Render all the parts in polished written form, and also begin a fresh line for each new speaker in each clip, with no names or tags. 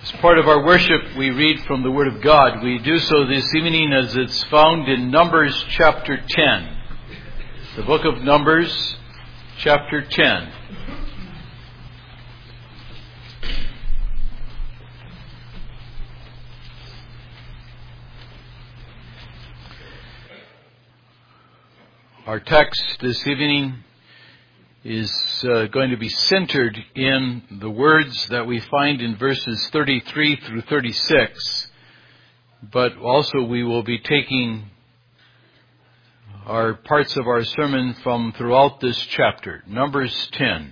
As part of our worship, we read from the Word of God. We do so this evening as it's found in Numbers chapter 10. The book of Numbers chapter 10. Our text this evening is going to be centered in the words that we find in verses 33 through 36, but also we will be taking our parts of our sermon from throughout this chapter. Numbers 10.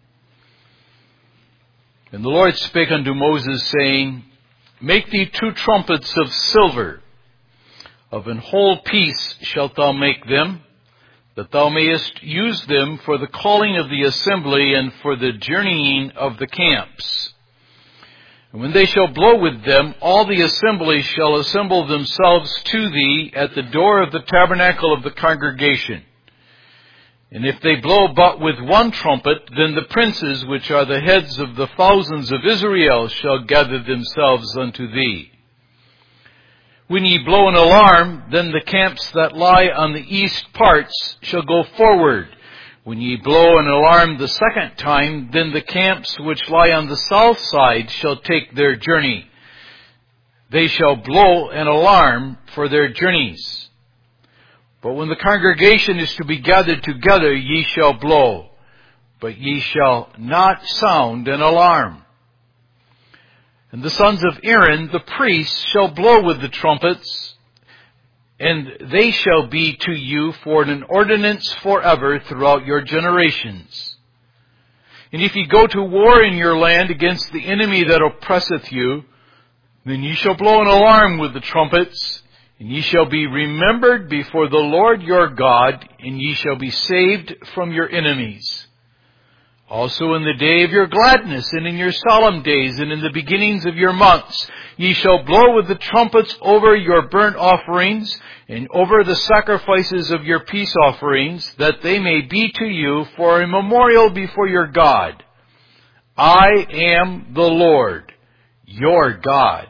And the Lord spake unto Moses, saying, Make thee 2 trumpets of silver, of an whole piece shalt thou make them, that thou mayest use them for the calling of the assembly and for the journeying of the camps. And when they shall blow with them, all the assembly shall assemble themselves to thee at the door of the tabernacle of the congregation. And if they blow but with 1 trumpet, then the princes, which are the heads of the thousands of Israel, shall gather themselves unto thee. When ye blow an alarm, then the camps that lie on the east parts shall go forward. When ye blow an alarm the second time, then the camps which lie on the south side shall take their journey. They shall blow an alarm for their journeys. But when the congregation is to be gathered together, ye shall blow, but ye shall not sound an alarm. And the sons of Aaron, the priests, shall blow with the trumpets, and they shall be to you for an ordinance forever throughout your generations. And if ye go to war in your land against the enemy that oppresseth you, then ye shall blow an alarm with the trumpets, and ye shall be remembered before the Lord your God, and ye shall be saved from your enemies. Also in the day of your gladness, and in your solemn days, and in the beginnings of your months, ye shall blow with the trumpets over your burnt offerings, and over the sacrifices of your peace offerings, that they may be to you for a memorial before your God. I am the Lord, your God.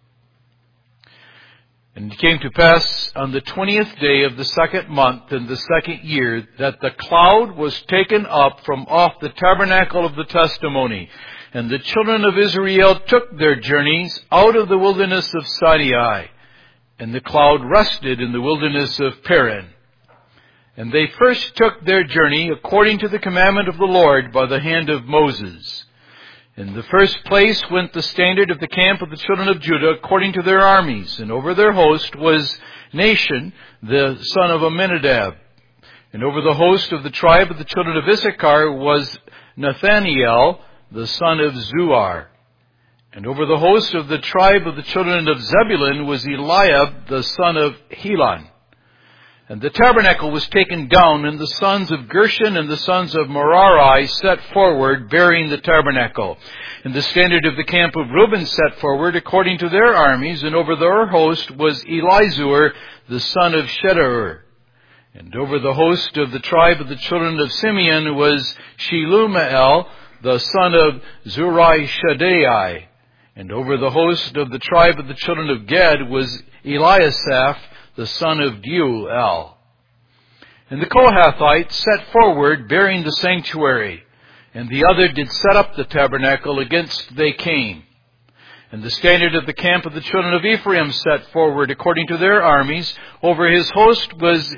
And it came to pass on the 20th day of the 2nd month in the 2nd year that the cloud was taken up from off the tabernacle of the testimony. And the children of Israel took their journeys out of the wilderness of Sinai. And the cloud rested in the wilderness of Paran. And they first took their journey according to the commandment of the Lord by the hand of Moses. In the first place went the standard of the camp of the children of Judah according to their armies, and over their host was Nahshon, the son of Amminadab. And over the host of the tribe of the children of Issachar was Nathaniel, the son of Zuar. And over the host of the tribe of the children of Zebulun was Eliab, the son of Helon. And the tabernacle was taken down, and the sons of Gershon and the sons of Merari set forward, bearing the tabernacle. And the standard of the camp of Reuben set forward, according to their armies, and over their host was Elizur, the son of Shedeur. And over the host of the tribe of the children of Simeon was Shelumiel, the son of Zurishaddai. And over the host of the tribe of the children of Gad was Eliasaph, the son of Deuel. And the Kohathites set forward, bearing the sanctuary, and the other did set up the tabernacle against they came. And the standard of the camp of the children of Ephraim set forward, according to their armies. Over his host was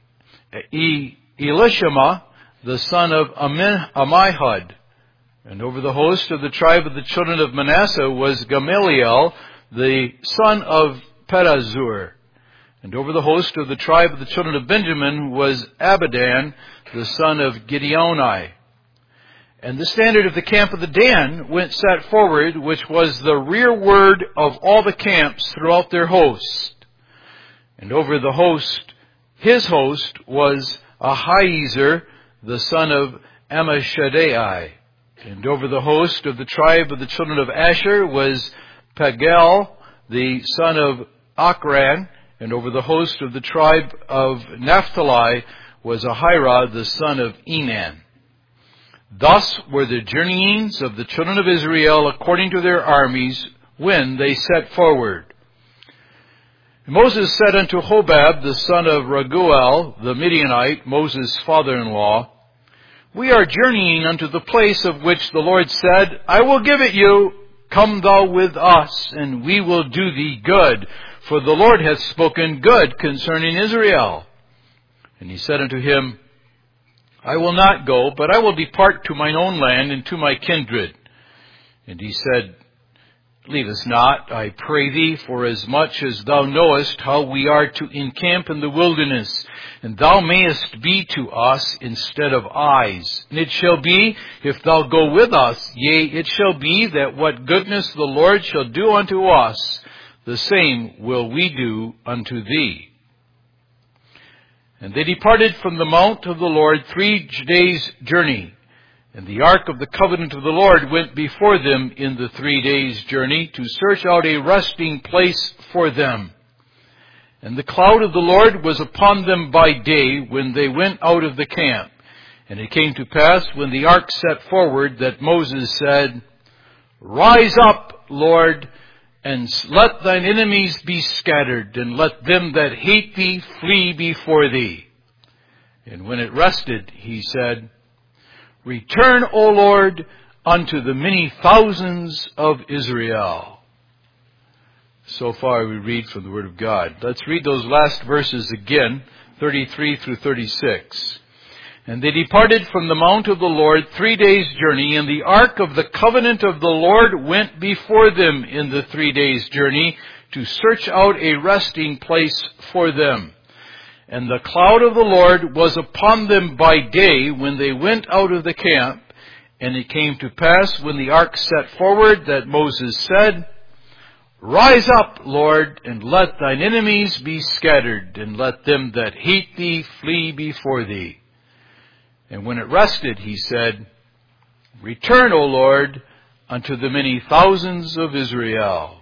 Elishama, the son of Ammihud. And over the host of the tribe of the children of Manasseh was Gamaliel, the son of Pedazur. And over the host of the tribe of the children of Benjamin was Abidan, the son of Gideoni. And the standard of the camp of the Dan went set forward, which was the rearward of all the camps throughout their host. And over the host, his host was Ahiezer, the son of Ammishaddai. And over the host of the tribe of the children of Asher was Pagel, the son of Achran. And over the host of the tribe of Naphtali was Ahira, the son of Enan. Thus were the journeyings of the children of Israel according to their armies, when they set forward. And Moses said unto Hobab, the son of Raguel, the Midianite, Moses' father-in-law, We are journeying unto the place of which the Lord said, I will give it you. Come thou with us, and we will do thee good. For the Lord hath spoken good concerning Israel. And he said unto him, I will not go, but I will depart to mine own land and to my kindred. And he said, Leave us not, I pray thee, for as much as thou knowest how we are to encamp in the wilderness, and thou mayest be to us instead of eyes. And it shall be, if thou go with us, yea, it shall be that what goodness the Lord shall do unto us, the same will we do unto thee. And they departed from the mount of the Lord 3 days' journey. And the ark of the covenant of the Lord went before them in the 3 days' journey to search out a resting place for them. And the cloud of the Lord was upon them by day when they went out of the camp. And it came to pass when the ark set forward that Moses said, Rise up, Lord, and let thine enemies be scattered, and let them that hate thee flee before thee. And when it rested, he said, Return, O Lord, unto the many thousands of Israel. So far we read from the Word of God. Let's read those last verses again, 33 through 36. And they departed from the mount of the Lord 3 days' journey, and the ark of the covenant of the Lord went before them in the 3 days' journey to search out a resting place for them. And the cloud of the Lord was upon them by day when they went out of the camp. And it came to pass when the ark set forward that Moses said, Rise up, Lord, and let thine enemies be scattered, and let them that hate thee flee before thee. And when it rested, he said, Return, O Lord, unto the many thousands of Israel.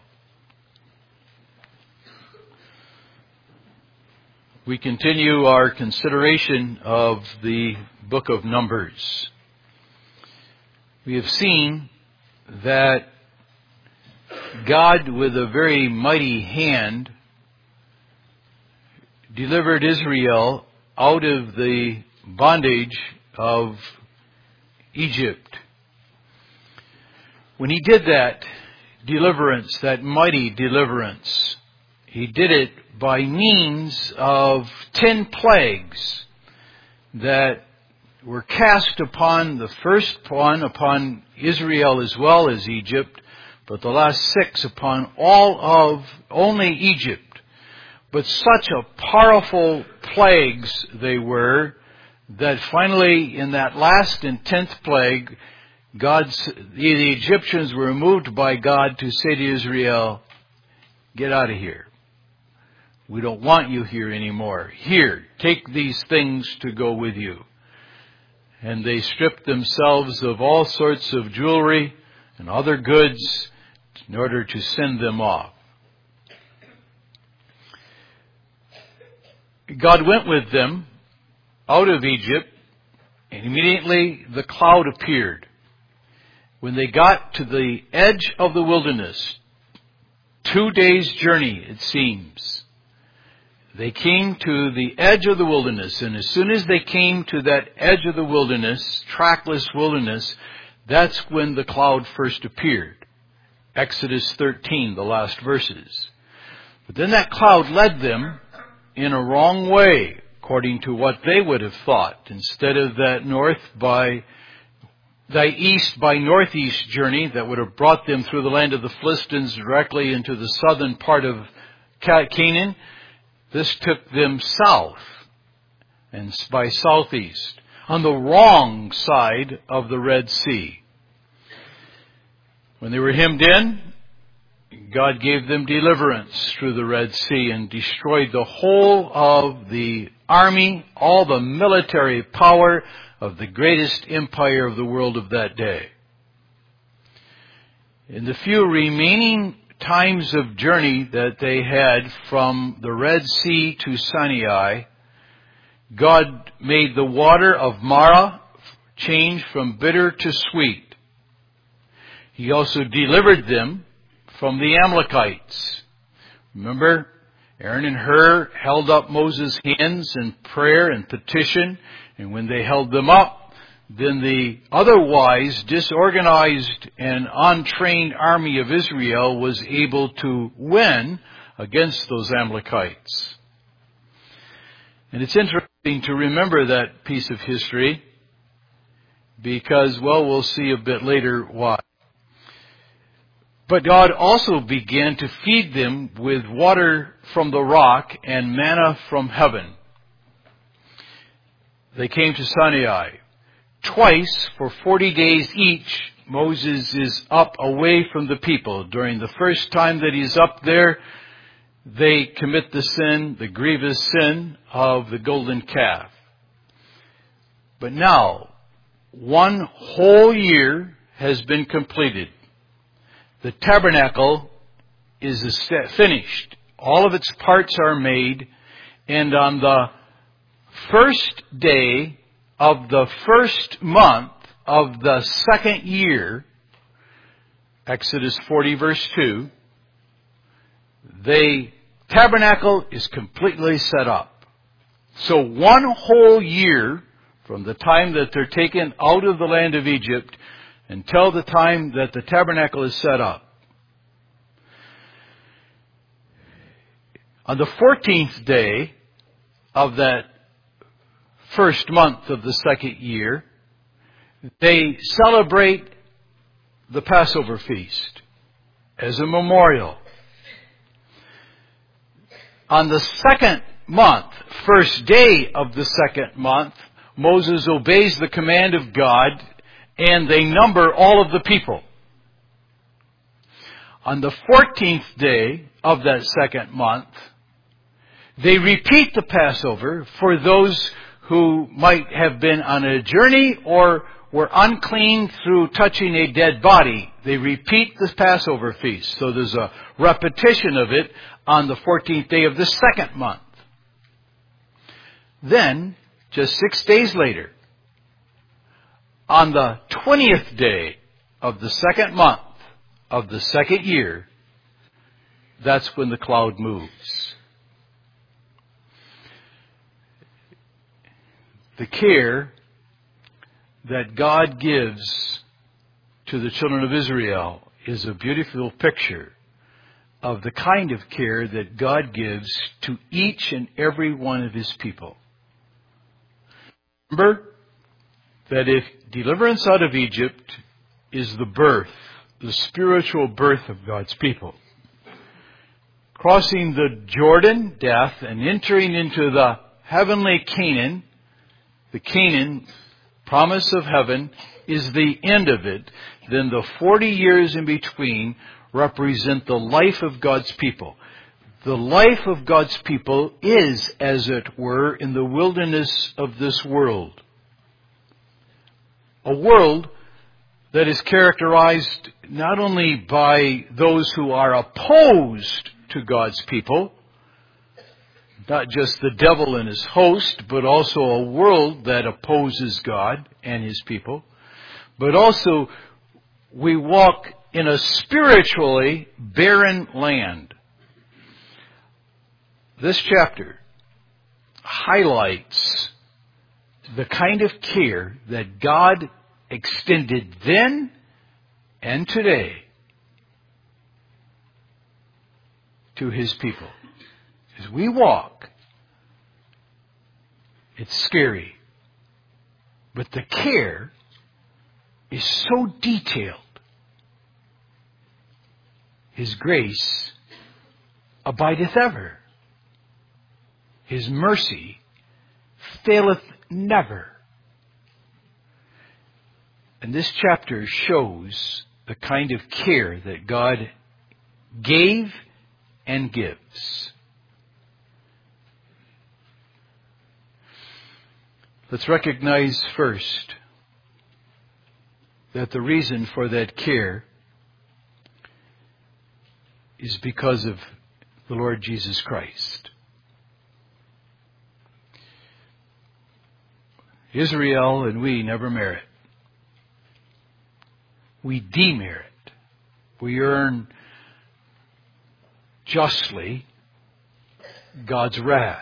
We continue our consideration of the book of Numbers. We have seen that God, with a very mighty hand, delivered Israel out of the bondage of Egypt. When he did that deliverance, that mighty deliverance, he did it by means of 10 plagues that were cast upon, the first one upon Israel as well as Egypt, but the last 6 upon only Egypt. But such a powerful plagues they were that finally in that last and 10th plague, the Egyptians were moved by God to say to Israel, Get out of here. We don't want you here anymore. Here, take these things to go with you. And they stripped themselves of all sorts of jewelry and other goods in order to send them off. God went with them out of Egypt, and immediately the cloud appeared. When they got to the edge of the wilderness, 2 days' journey it seems, they came to the edge of the wilderness, and as soon as they came to that edge of the wilderness, trackless wilderness, that's when the cloud first appeared. Exodus 13, the last verses. But then that cloud led them in a wrong way, according to what they would have thought. Instead of that east by northeast journey that would have brought them through the land of the Philistines directly into the southern part of Canaan, this took them south and by southeast on the wrong side of the Red Sea. When they were hemmed in, God gave them deliverance through the Red Sea and destroyed the whole of the army, all the military power of the greatest empire of the world of that day. In the few remaining times of journey that they had from the Red Sea to Sinai, God made the water of Marah change from bitter to sweet. He also delivered them from the Amalekites. Remember, Aaron and Hur held up Moses' hands in prayer and petition, and when they held them up, then the otherwise disorganized and untrained army of Israel was able to win against those Amalekites. And it's interesting to remember that piece of history because, well, we'll see a bit later why. But God also began to feed them with water from the rock and manna from heaven. They came to Sinai. Twice, for 40 days each, Moses is up away from the people. During the first time that he's up there, they commit the sin, the grievous sin of the golden calf. But now, one whole year has been completed. The tabernacle is finished. All of its parts are made. And on the first day of the first month of the second year, Exodus 40 verse 2, the tabernacle is completely set up. So one whole year from the time that they're taken out of the land of Egypt until the time that the tabernacle is set up. On the 14th day of that first month of the second year, they celebrate the Passover feast as a memorial. On the second month, first day of the second month, Moses obeys the command of God and they number all of the people. On the 14th day of that second month, they repeat the Passover for those who might have been on a journey or were unclean through touching a dead body. They repeat the Passover feast. So there's a repetition of it on the 14th day of the second month. Then, just 6 days later, on the 20th day of the second month of the second year, that's when the cloud moves. The care that God gives to the children of Israel is a beautiful picture of the kind of care that God gives to each and every one of His people. Remember that if deliverance out of Egypt is the birth, the spiritual birth of God's people, crossing the Jordan, death, and entering into the heavenly Canaan, the Canaan promise of heaven, is the end of it, then the 40 years in between represent the life of God's people. The life of God's people is, as it were, in the wilderness of this world. A world that is characterized not only by those who are opposed to God's people, not just the devil and his host, but also a world that opposes God and His people. But also, we walk in a spiritually barren land. This chapter highlights the kind of care that God extended then and today to His people. As we walk, it's scary, but the care is so detailed. His grace abideth ever. His mercy faileth never. And this chapter shows the kind of care that God gave and gives. Let's recognize first that the reason for that care is because of the Lord Jesus Christ. Israel and we never merit. We demerit. We earn justly God's wrath.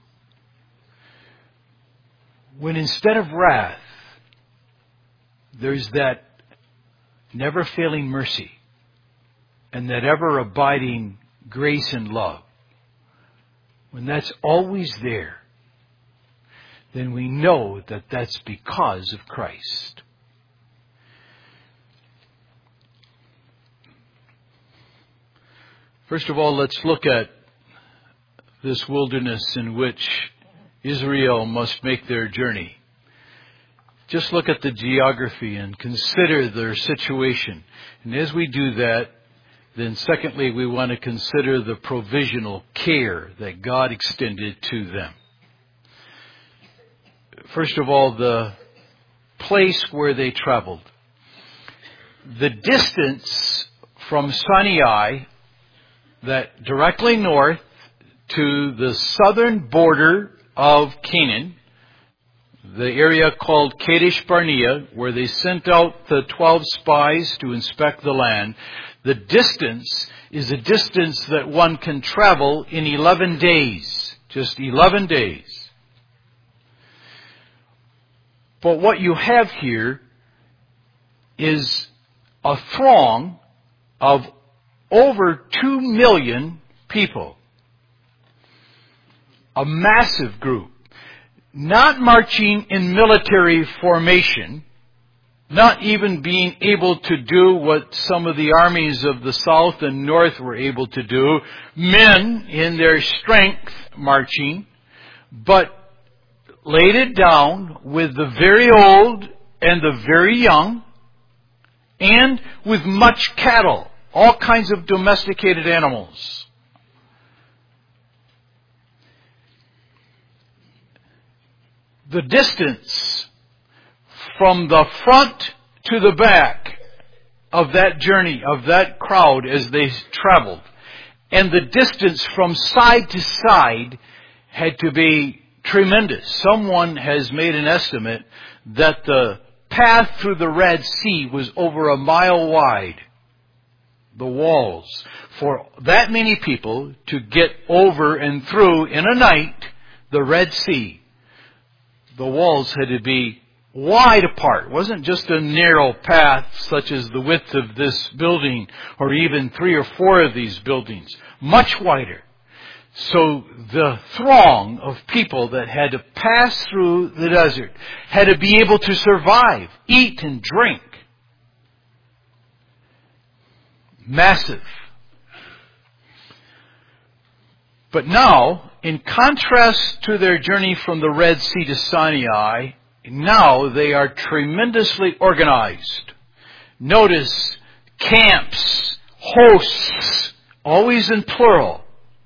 When instead of wrath, there's that never-failing mercy and that ever-abiding grace and love. When that's always there, then we know that that's because of Christ. First of all, let's look at this wilderness in which Israel must make their journey. Just look at the geography and consider their situation. And as we do that, then secondly, we want to consider the provisional care that God extended to them. First of all, the place where they traveled. The distance from Sinai, that directly north to the southern border of Canaan, the area called Kadesh Barnea, where they sent out the 12 spies to inspect the land, the distance is a distance that one can travel in 11 days. Just 11 days. But what you have here is a throng of over 2 million people. A massive group. Not marching in military formation, not even being able to do what some of the armies of the south and north were able to do, men in their strength marching, but laid it down with the very old and the very young, and with much cattle, all kinds of domesticated animals. The distance from the front to the back of that journey, of that crowd as they traveled, and the distance from side to side had to be tremendous. Someone has made an estimate that the path through the Red Sea was over 1 mile wide. The walls. For that many people to get over and through in a night the Red Sea, the walls had to be wide apart. It wasn't just a narrow path such as the width of this building or even 3 or 4 of these buildings. Much wider. So the throng of people that had to pass through the desert had to be able to survive, eat and drink. Massive. But now, in contrast to their journey from the Red Sea to Sinai, now they are tremendously organized. Notice camps, hosts, always in plural.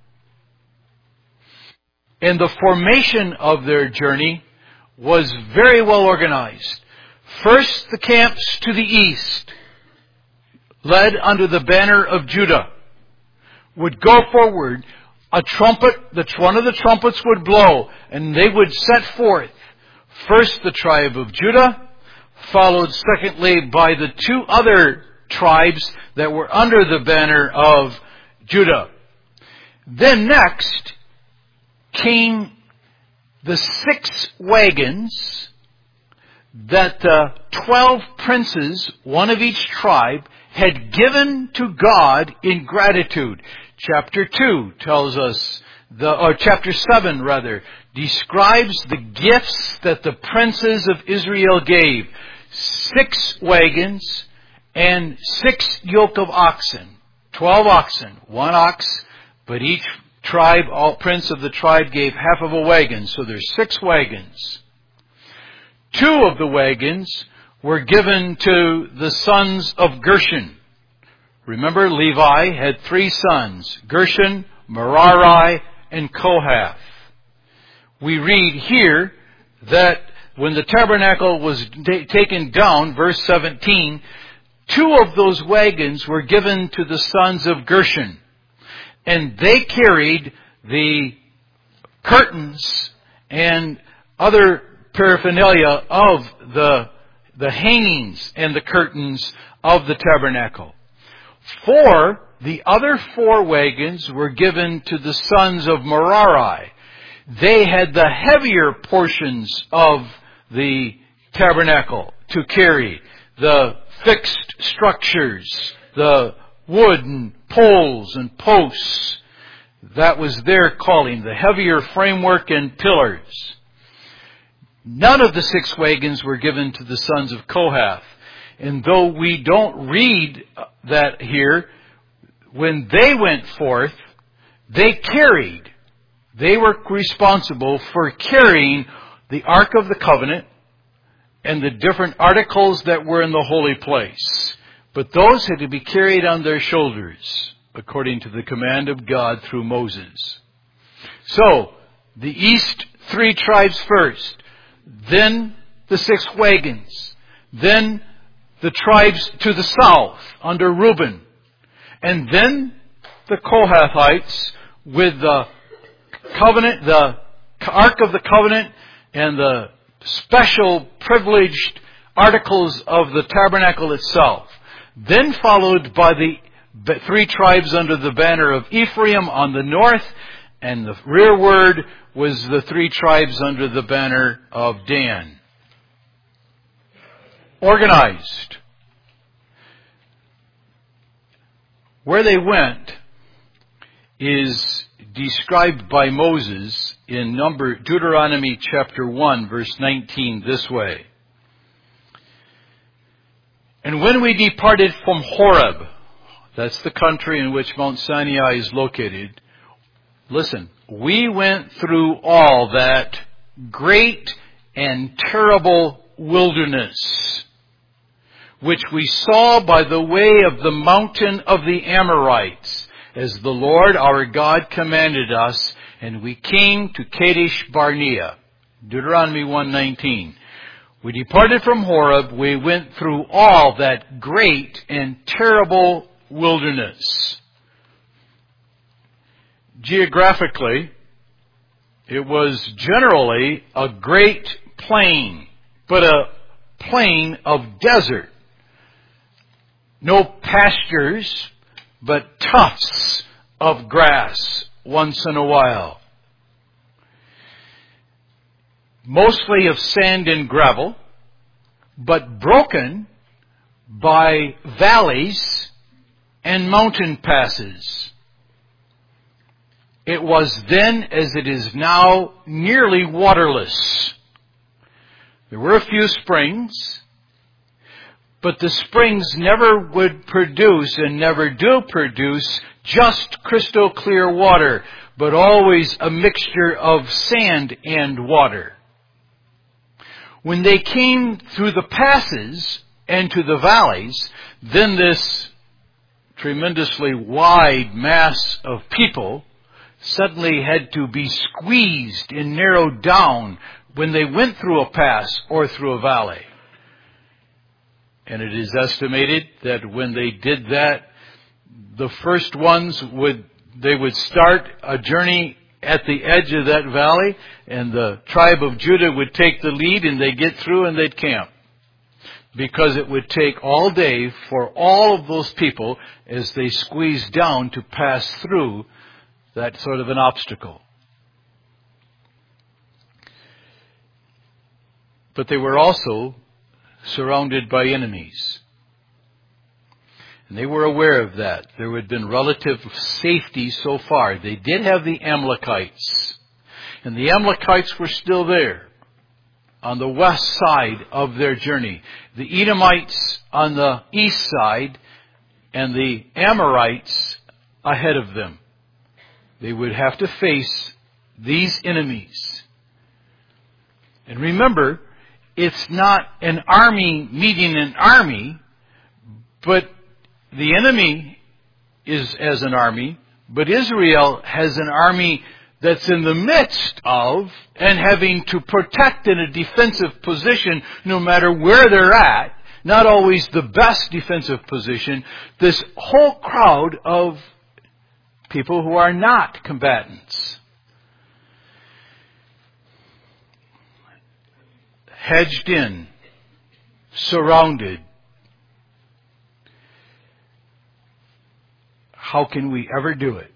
And the formation of their journey was very well organized. First, the camps to the east, led under the banner of Judah, would go forward. A trumpet, one of the trumpets would blow, and they would set forth. First, the tribe of Judah, followed secondly by the 2 other tribes that were under the banner of Judah. Then next came the 6 wagons that the 12 princes, one of each tribe, had given to God in gratitude. Chapter 2 tells us, chapter 7 rather, describes the gifts that the princes of Israel gave. 6 wagons and 6 yoke of oxen. 12 oxen, 1 ox, but each tribe, all prince of the tribe gave half of a wagon. So there's 6 wagons. 2 of the wagons were given to the sons of Gershon. Remember, Levi had 3 sons, Gershon, Merari, and Kohath. We read here that when the tabernacle was taken down, verse 17, 2 of those wagons were given to the sons of Gershon. And they carried the curtains and other paraphernalia of the hangings and the curtains of the tabernacle. 4 the other 4 wagons were given to the sons of Merari. They had the heavier portions of the tabernacle to carry, the fixed structures, the wooden poles and posts. That was their calling, the heavier framework and pillars. None of the 6 wagons were given to the sons of Kohath. And though we don't read that here, when they went forth, they were responsible for carrying the Ark of the Covenant and the different articles that were in the holy place. But those had to be carried on their shoulders, according to the command of God through Moses. So, the east 3 tribes first, then the 6 wagons, then the tribes to the south under Reuben, and then the Kohathites with the covenant, the Ark of the Covenant, and the special privileged articles of the tabernacle itself. Then followed by the 3 tribes under the banner of Ephraim on the north, and the rearward was the 3 tribes under the banner of Dan. Organized. Where they went is described by Moses in Deuteronomy chapter 1, verse 19 this way. And when we departed from Horeb, that's the country in which Mount Sinai is located, listen, we went through all that great and terrible wilderness, which we saw by the way of the mountain of the Amorites, as the Lord our God commanded us, and we came to Kadesh Barnea. Deuteronomy 1:19. We departed from Horeb, we went through all that great and terrible wilderness. Geographically, it was generally a great plain, but a plain of desert. No pastures, but tufts of grass once in a while. Mostly of sand and gravel, but broken by valleys and mountain passes. It was then, as it is now, nearly waterless. There were a few springs, but the springs never would produce and never do produce just crystal clear water, but always a mixture of sand and water. When they came through the passes and to the valleys, then this tremendously wide mass of people suddenly had to be squeezed and narrowed down when they went through a pass or through a valley. And it is estimated that when they did that, the first ones would start a journey at the edge of that valley, and the tribe of Judah would take the lead, and they'd get through and they'd camp. Because it would take all day for all of those people, as they squeezed down, to pass through that sort of an obstacle. But they were also surrounded by enemies. And they were aware of that. There had been relative safety so far. They did have the Amalekites. And the Amalekites were still there on the west side of their journey. The Edomites on the east side, and the Amorites ahead of them. They would have to face these enemies. And remember, it's not an army meeting an army, but the enemy is as an army, but Israel has an army that's in the midst of and having to protect in a defensive position no matter where they're at, not always the best defensive position, this whole crowd of people who are not combatants. Hedged in, surrounded. how can we ever do it?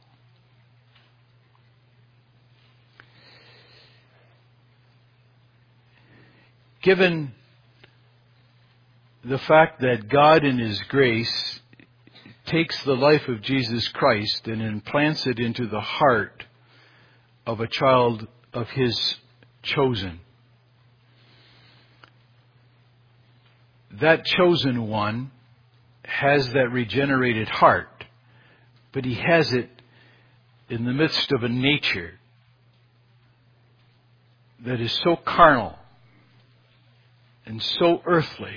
Given the fact that God in His grace takes the life of Jesus Christ and implants it into the heart of a child of His chosen, that chosen one has that regenerated heart, but he has it in the midst of a nature that is so carnal and so earthly,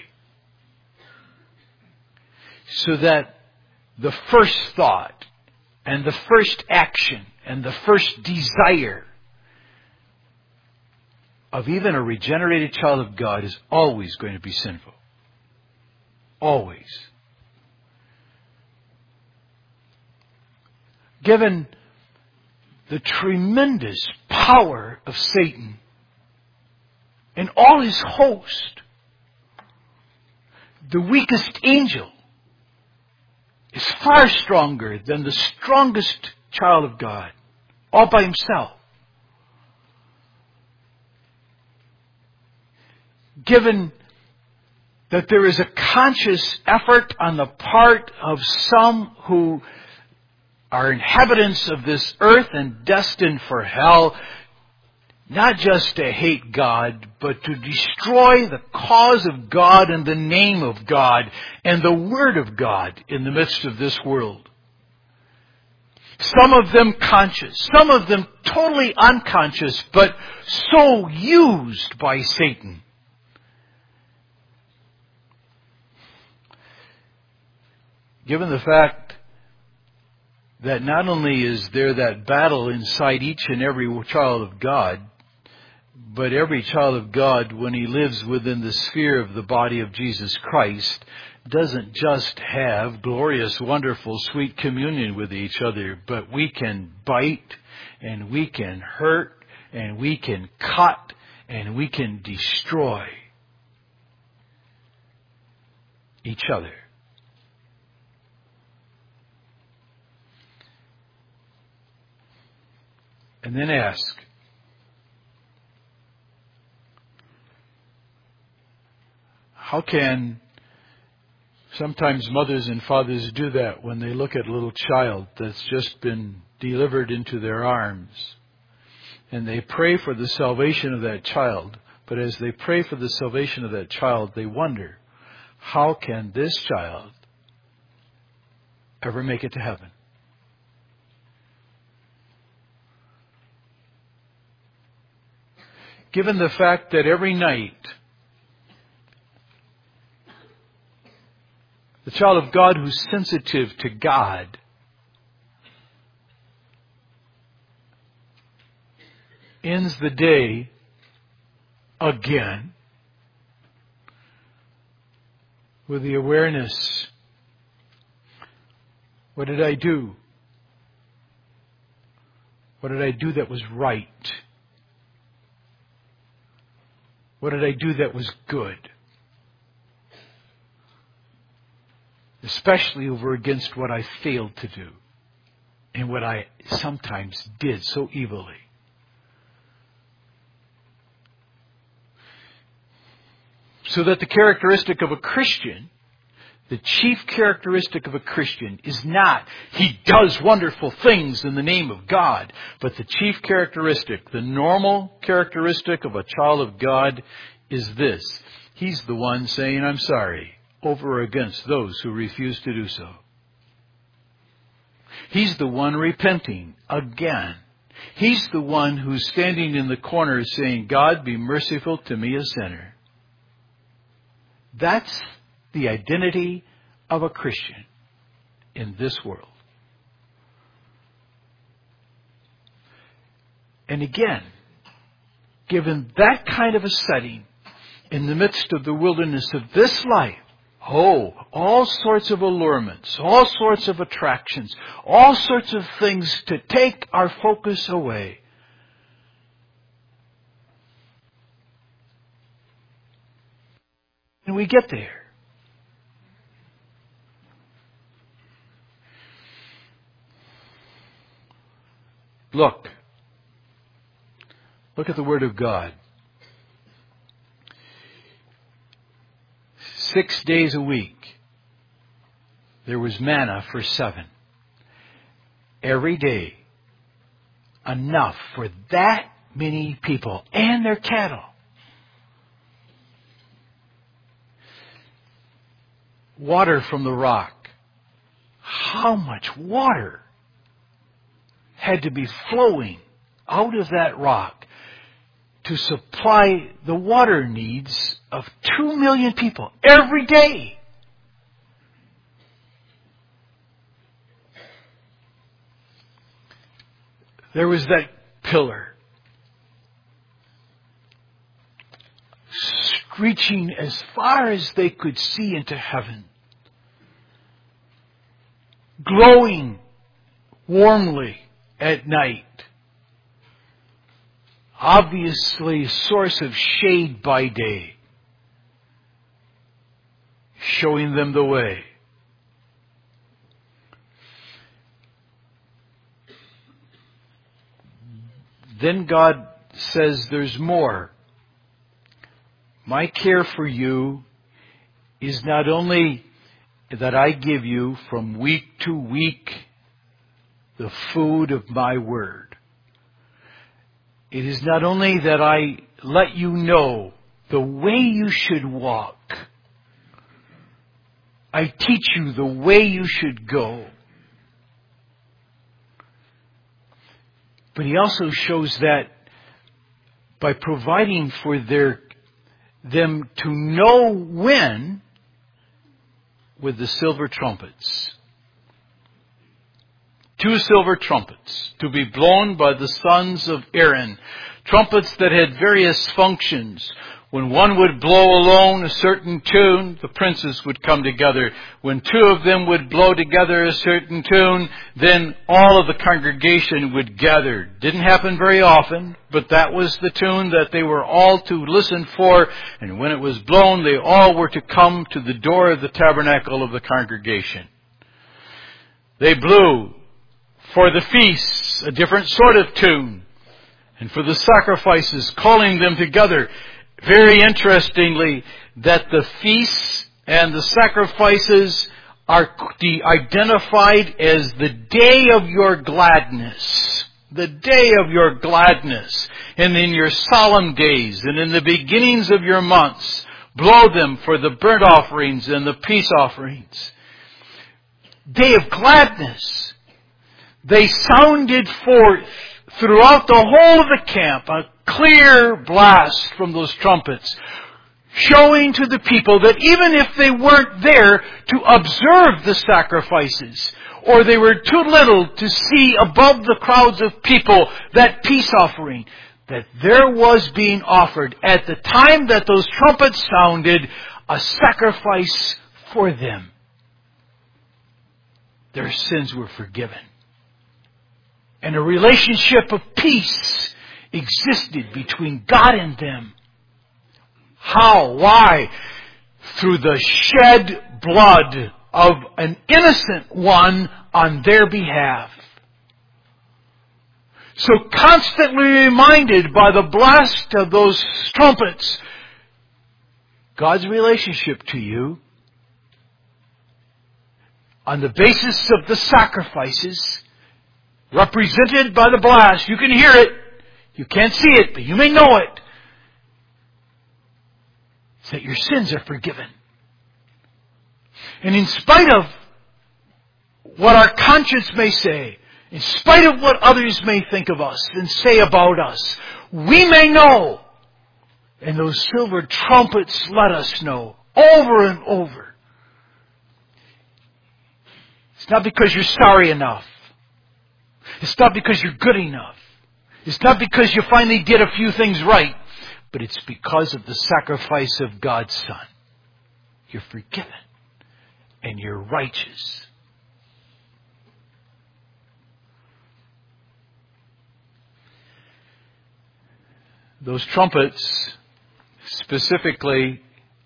so that the first thought and the first action and the first desire of even a regenerated child of God is always going to be sinful. Always. Given the tremendous power of Satan and all his host, the weakest angel is far stronger than the strongest child of God, all by himself. Given that there is a conscious effort on the part of some who are inhabitants of this earth and destined for hell, not just to hate God, but to destroy the cause of God and the name of God and the Word of God in the midst of this world. Some of them conscious, some of them totally unconscious, but so used by Satan. Given the fact that not only is there that battle inside each and every child of God, but every child of God, when he lives within the sphere of the body of Jesus Christ, doesn't just have glorious, wonderful, sweet communion with each other, but we can bite, and we can hurt, and we can cut, and we can destroy each other. And then ask, how can sometimes mothers and fathers do that when they look at a little child that's just been delivered into their arms, and they pray for the salvation of that child, but as they pray for the salvation of that child, they wonder, how can this child ever make it to heaven? Given the fact that every night the child of God who's sensitive to God ends the day again with the awareness, what did I do? What did I do that was right? What did I do that was good? Especially over against what I failed to do and what I sometimes did so evilly. So that the characteristic of a Christian, the chief characteristic of a Christian is not he does wonderful things in the name of God, but the chief characteristic, the normal characteristic of a child of God is this. He's the one saying, I'm sorry, over against those who refuse to do so. He's the one repenting again. He's the one who's standing in the corner saying, God, be merciful to me, a sinner. That's the identity of a Christian in this world. And again, given that kind of a setting in the midst of the wilderness of this life, all sorts of allurements, all sorts of attractions, all sorts of things to take our focus away. And we get there. Look at the Word of God. 6 days a week, there was manna for 7. Every day, enough for that many people and their cattle. Water from the rock. How much water had to be flowing out of that rock to supply the water needs of 2 million people every day? There was that pillar screeching as far as they could see into heaven, glowing warmly at night. Obviously a source of shade by day, showing them the way. Then God says there's more. My care for you is not only that I give you from week to week the food of my word. It is not only that I let you know the way you should walk. I teach you the way you should go. But He also shows that by providing for them to know when with the silver trumpets. 2 silver trumpets to be blown by the sons of Aaron. Trumpets that had various functions. When one would blow alone a certain tune, the princes would come together. When 2 of them would blow together a certain tune, then all of the congregation would gather. Didn't happen very often, but that was the tune that they were all to listen for. And when it was blown, they all were to come to the door of the tabernacle of the congregation. They blew for the feasts a different sort of tune, and for the sacrifices, calling them together. Very interestingly, that the feasts and the sacrifices are identified as the day of your gladness. The day of your gladness. And in your solemn days and in the beginnings of your months, blow them for the burnt offerings and the peace offerings. Day of gladness. They sounded forth throughout the whole of the camp a clear blast from those trumpets, showing to the people that even if they weren't there to observe the sacrifices, or they were too little to see above the crowds of people that peace offering, that there was being offered at the time that those trumpets sounded a sacrifice for them. Their sins were forgiven. And a relationship of peace existed between God and them. How? Why? Through the shed blood of an innocent one on their behalf. So constantly reminded by the blast of those trumpets, God's relationship to you, on the basis of the sacrifices, represented by the blast. You can hear it. You can't see it, but you may know it. It's that your sins are forgiven. And in spite of what our conscience may say, in spite of what others may think of us and say about us, we may know. And those silver trumpets let us know over and over. It's not because you're sorry enough. It's not because you're good enough. It's not because you finally did a few things right. But it's because of the sacrifice of God's Son. You're forgiven. And you're righteous. Those trumpets specifically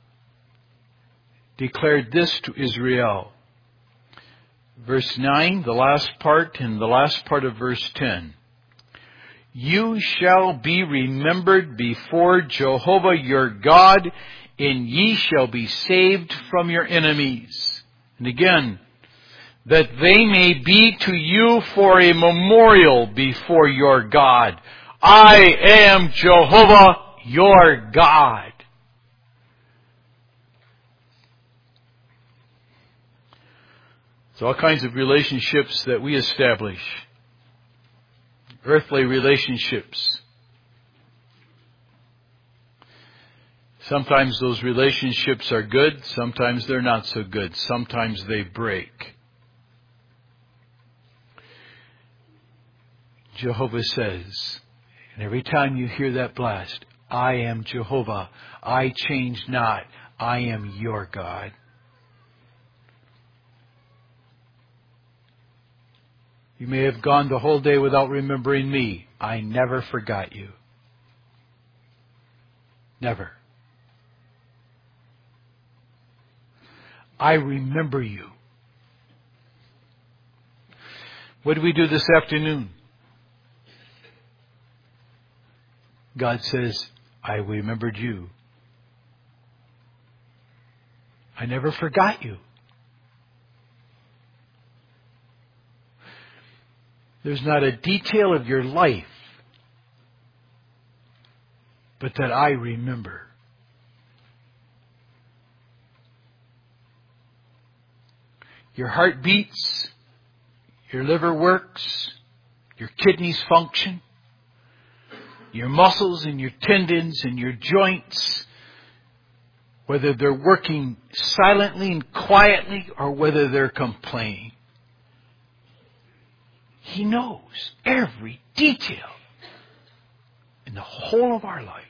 declared this to Israel. Verse 9, the last part, and the last part of verse 10. You shall be remembered before Jehovah your God, and ye shall be saved from your enemies. And again, that they may be to you for a memorial before your God. I am Jehovah your God. So all kinds of relationships that we establish. Earthly relationships. Sometimes those relationships are good. Sometimes they're not so good. Sometimes they break. Jehovah says, and every time you hear that blast, I am Jehovah. I change not. I am your God. You may have gone the whole day without remembering me. I never forgot you. Never. I remember you. What did we do this afternoon? God says, I remembered you. I never forgot you. There's not a detail of your life but that I remember. Your heart beats, your liver works, your kidneys function, your muscles and your tendons and your joints, whether they're working silently and quietly or whether they're complaining. He knows every detail in the whole of our life.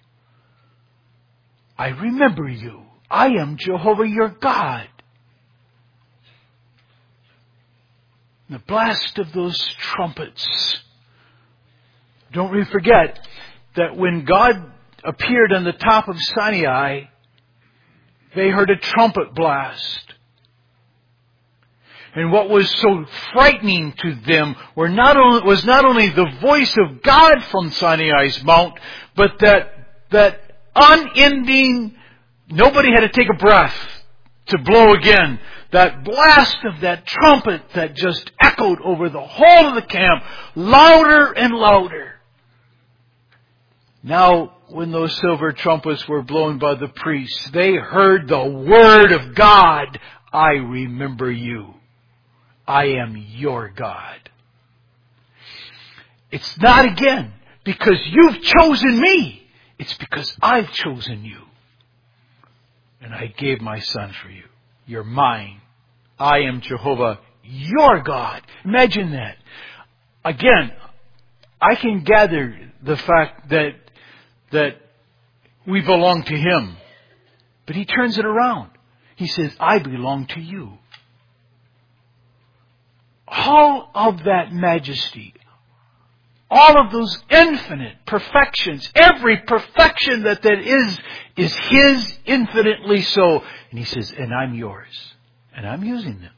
I remember you. I am Jehovah your God. The blast of those trumpets. Don't we forget that when God appeared on the top of Sinai, they heard a trumpet blast. And what was so frightening to them was not only the voice of God from Sinai's mount, but that unending, nobody had to take a breath to blow again. That blast of that trumpet that just echoed over the whole of the camp, louder and louder. Now, when those silver trumpets were blown by the priests, they heard the word of God. I remember you. I am your God. It's not again because you've chosen me. It's because I've chosen you. And I gave my son for you. You're mine. I am Jehovah, your God. Imagine that. Again, I can gather the fact that we belong to Him. But He turns it around. He says, I belong to you. All of that majesty, all of those infinite perfections, every perfection that is His infinitely so. And He says, and I'm yours. And I'm using them.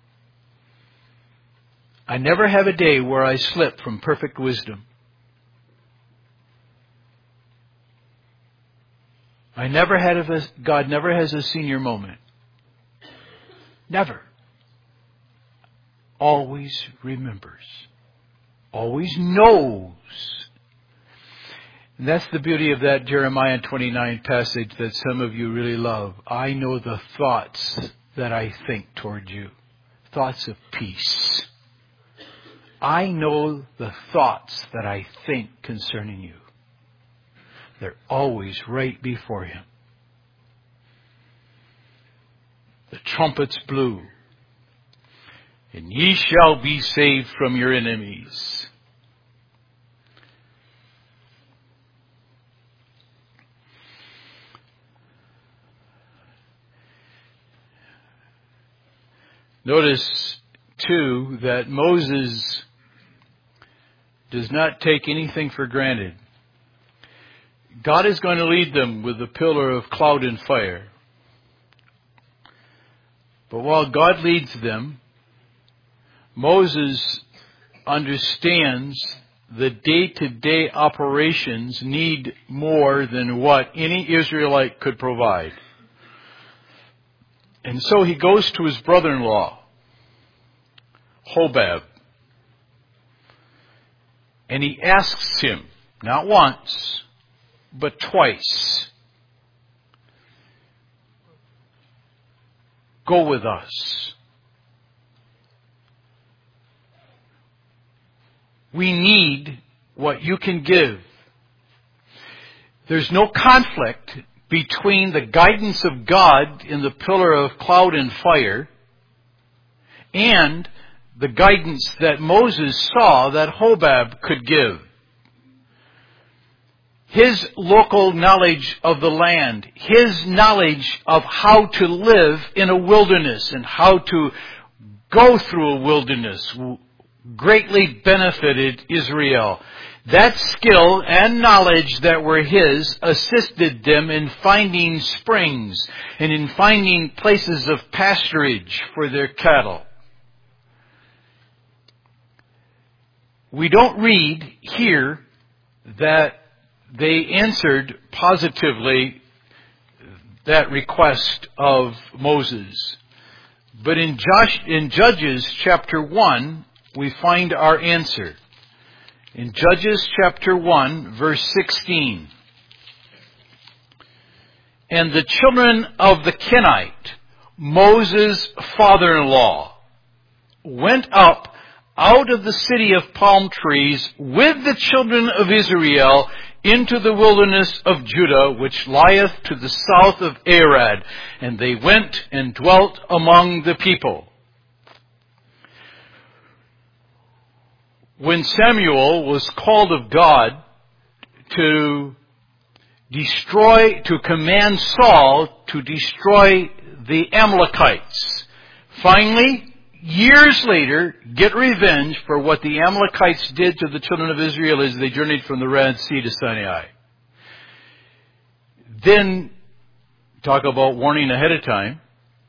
I never have a day where I slip from perfect wisdom. God never has a senior moment. Never. Always remembers. Always knows. And that's the beauty of that Jeremiah 29 passage that some of you really love. I know the thoughts that I think toward you. Thoughts of peace. I know the thoughts that I think concerning you. They're always right before Him. The trumpets blew. And ye shall be saved from your enemies. Notice, too, that Moses does not take anything for granted. God is going to lead them with a pillar of cloud and fire. But while God leads them, Moses understands the day-to-day operations need more than what any Israelite could provide. And so he goes to his brother-in-law, Hobab, and he asks him, not once, but twice, go with us. We need what you can give. There's no conflict between the guidance of God in the pillar of cloud and fire and the guidance that Moses saw that Hobab could give. His local knowledge of the land, his knowledge of how to live in a wilderness and how to go through a wilderness greatly benefited Israel. That skill and knowledge that were his assisted them in finding springs and in finding places of pasturage for their cattle. We don't read here that they answered positively that request of Moses. But in Judges chapter 1, we find our answer. In Judges chapter 1, verse 16. And the children of the Kenite, Moses' father-in-law, went up out of the city of palm trees with the children of Israel into the wilderness of Judah, which lieth to the south of Arad. And they went and dwelt among the people. When Samuel was called of God to command Saul to destroy the Amalekites, finally, years later, get revenge for what the Amalekites did to the children of Israel as they journeyed from the Red Sea to Sinai. Then, talk about warning ahead of time.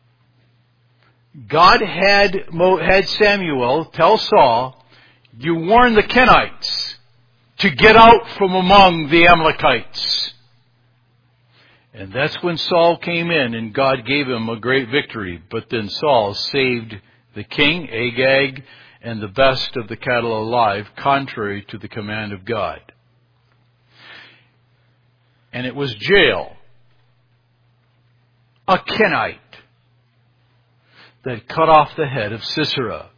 God had Samuel tell Saul, you warn the Kenites to get out from among the Amalekites. And that's when Saul came in and God gave him a great victory. But then Saul saved the king, Agag, and the best of the cattle alive, contrary to the command of God. And it was Jael, a Kenite, that cut off the head of Sisera.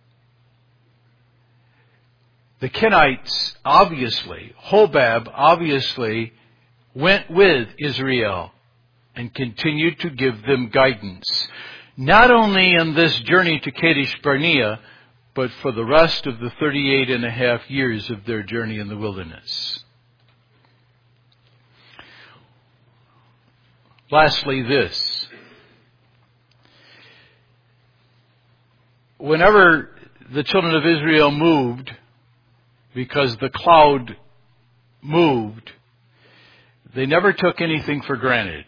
The Kenites Hobab obviously went with Israel and continued to give them guidance, not only in this journey to Kadesh Barnea, but for the rest of the 38 and a half years of their journey in the wilderness. Lastly, this. Whenever the children of Israel moved, because the cloud moved, they never took anything for granted.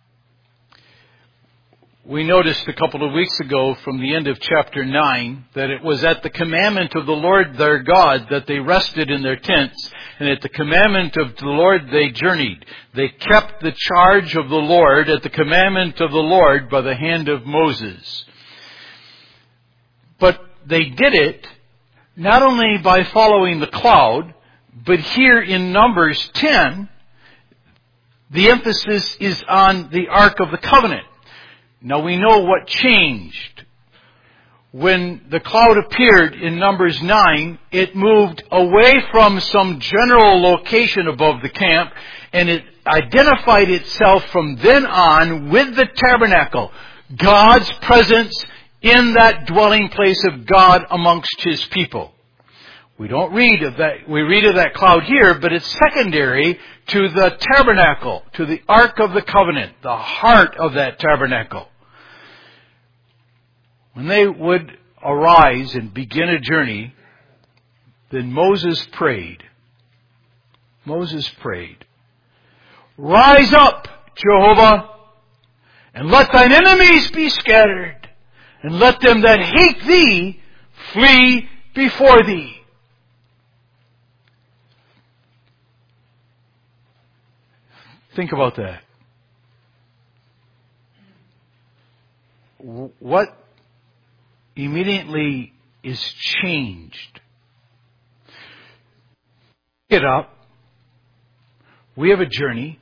We noticed a couple of weeks ago from the end of chapter 9 that it was at the commandment of the Lord their God that they rested in their tents, and at the commandment of the Lord they journeyed. They kept the charge of the Lord at the commandment of the Lord by the hand of Moses. But they did it not only by following the cloud, but here in Numbers 10, the emphasis is on the Ark of the Covenant. Now we know what changed. When the cloud appeared in Numbers 9, it moved away from some general location above the camp, and it identified itself from then on with the tabernacle, God's presence in that dwelling place of God amongst His people. We don't read of that. We read of that cloud here, but it's secondary to the tabernacle, to the Ark of the Covenant, the heart of that tabernacle. When they would arise and begin a journey, then Moses prayed. Moses prayed, "Rise up, Jehovah, and let thine enemies be scattered, and let them that hate thee flee before thee." Think about that. What immediately is changed? Get up. We have a journey.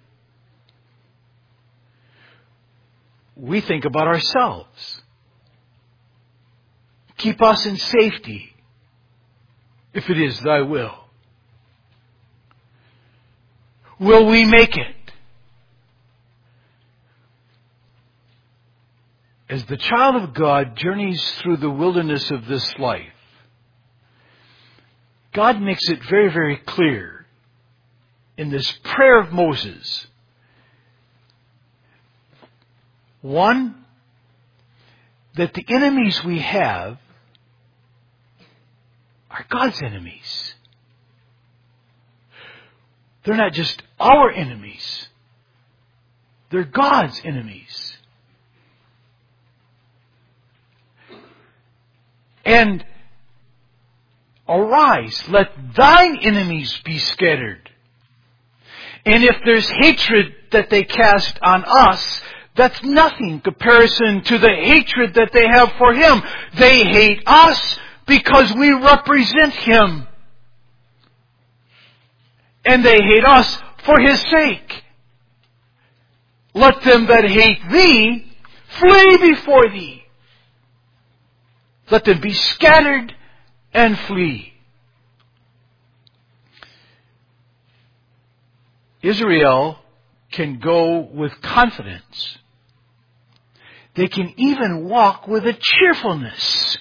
We think about ourselves. Keep us in safety, if it is thy will. Will we make it? As the child of God journeys through the wilderness of this life, God makes it very, very clear in this prayer of Moses. One, that the enemies we have are God's enemies. They're not just our enemies. They're God's enemies. And arise, let thine enemies be scattered. And if there's hatred that they cast on us, that's nothing in comparison to the hatred that they have for Him. They hate us because we represent Him. And they hate us for His sake. Let them that hate thee flee before thee. Let them be scattered and flee. Israel can go with confidence. They can even walk with a cheerfulness.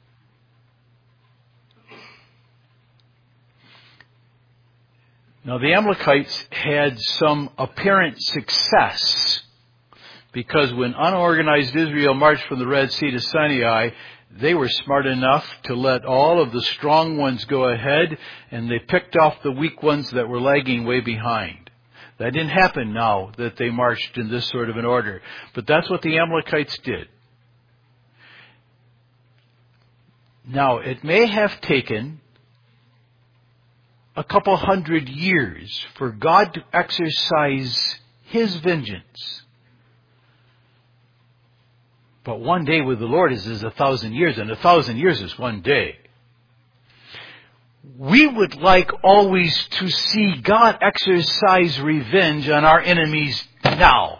Now, the Amalekites had some apparent success because when unorganized Israel marched from the Red Sea to Sinai, they were smart enough to let all of the strong ones go ahead, and they picked off the weak ones that were lagging way behind. That didn't happen now that they marched in this sort of an order. But that's what the Amalekites did. Now, it may have taken a couple 100 years for God to exercise His vengeance. But one day with the Lord is 1,000 years, and 1,000 years is one day. We would like always to see God exercise revenge on our enemies now,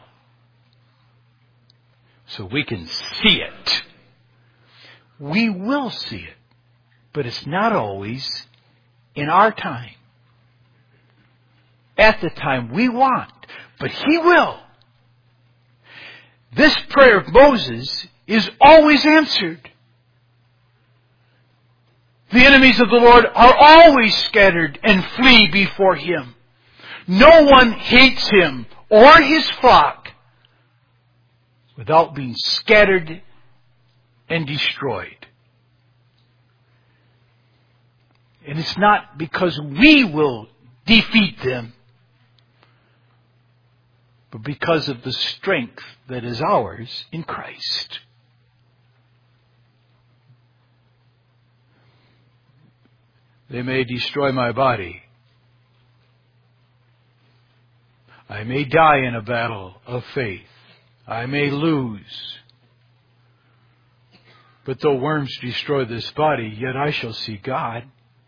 so we can see it. We will see it, but it's not always in our time, at the time we want, but He will. This prayer of Moses is always answered. The enemies of the Lord are always scattered and flee before Him. No one hates Him or His flock without being scattered and destroyed. And it's not because we will defeat them, but because of the strength that is ours in Christ. They may destroy my body. I may die in a battle of faith. I may lose. But though worms destroy this body, yet I shall see God.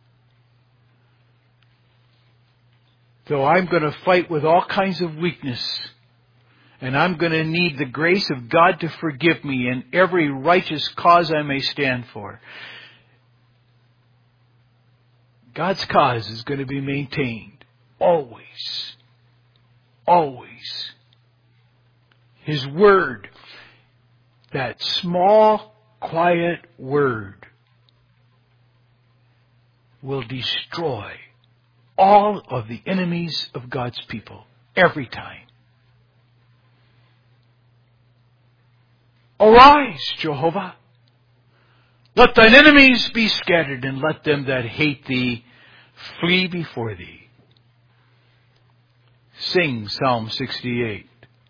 Though I'm going to fight with all kinds of weakness, and I'm going to need the grace of God to forgive me in every righteous cause I may stand for, God's cause is going to be maintained. Always. Always. His Word, that small, quiet Word, will destroy all of the enemies of God's people. Every time. Arise, Jehovah. Let thine enemies be scattered, and let them that hate thee flee before thee. Sing Psalm 68.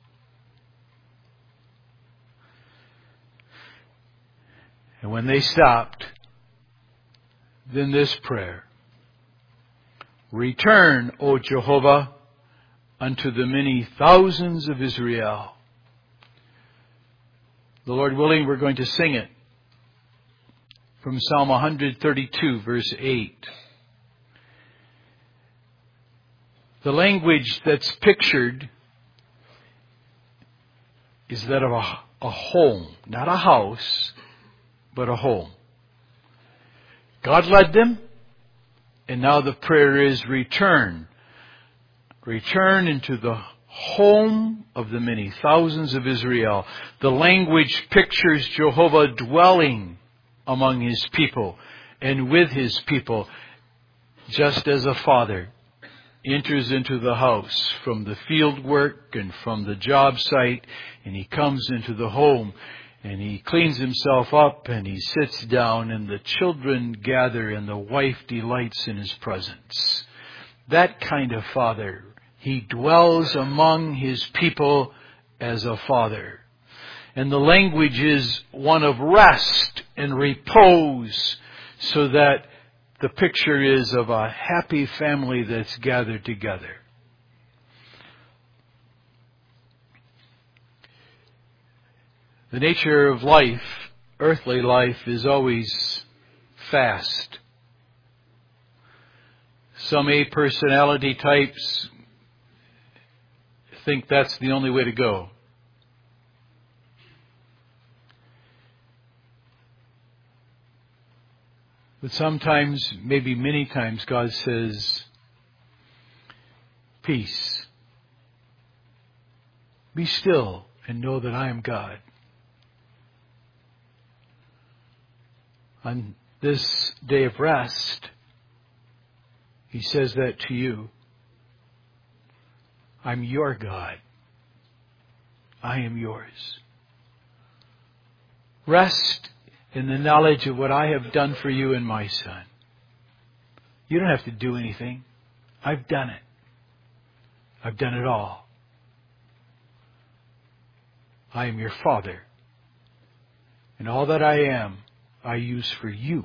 And when they stopped, then this prayer: Return, O Jehovah, unto the many thousands of Israel. The Lord willing, we're going to sing it from Psalm 132, verse 8. The language that's pictured is that of a home, not a house, but a home. God led them, and now the prayer is return. Return into the home of the many thousands of Israel. The language pictures Jehovah dwelling among His people and with His people, just as a father enters into the house from the field work and from the job site, and he comes into the home and he cleans himself up and he sits down and the children gather and the wife delights in his presence. That kind of father. He dwells among His people as a father. And the language is one of rest and repose, so that the picture is of a happy family that's gathered together. The nature of life, earthly life, is always fast. Some A personality types think that's the only way to go. But sometimes, maybe many times, God says, peace. Be still and know that I am God. On this day of rest, He says that to you. I'm your God. I am yours. Rest in the knowledge of what I have done for you and my Son. You don't have to do anything. I've done it. I've done it all. I am your Father. And all that I am, I use for you.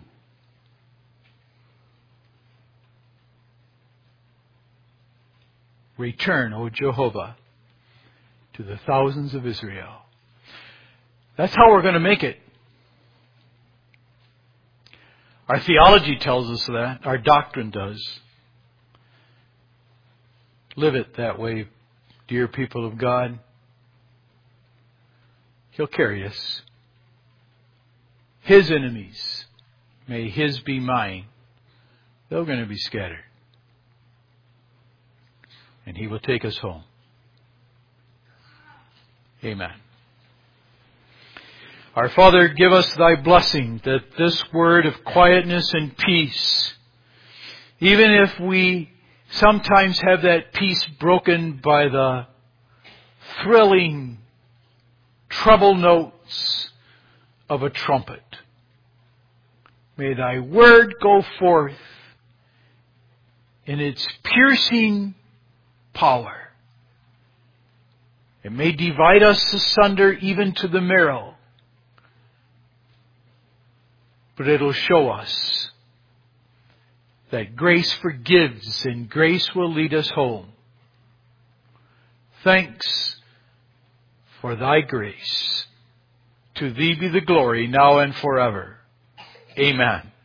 Return, O Jehovah, to the thousands of Israel. That's how we're going to make it. Our theology tells us that. Our doctrine does. Live it that way, dear people of God. He'll carry us. His enemies, may His be mine. They're going to be scattered. And He will take us home. Amen. Our Father, give us Thy blessing that this word of quietness and peace, even if we sometimes have that peace broken by the thrilling treble notes of a trumpet, may Thy word go forth in its piercing power. It may divide us asunder even to the marrow, but it'll show us that grace forgives and grace will lead us home. Thanks for Thy grace. To Thee be the glory now and forever. Amen.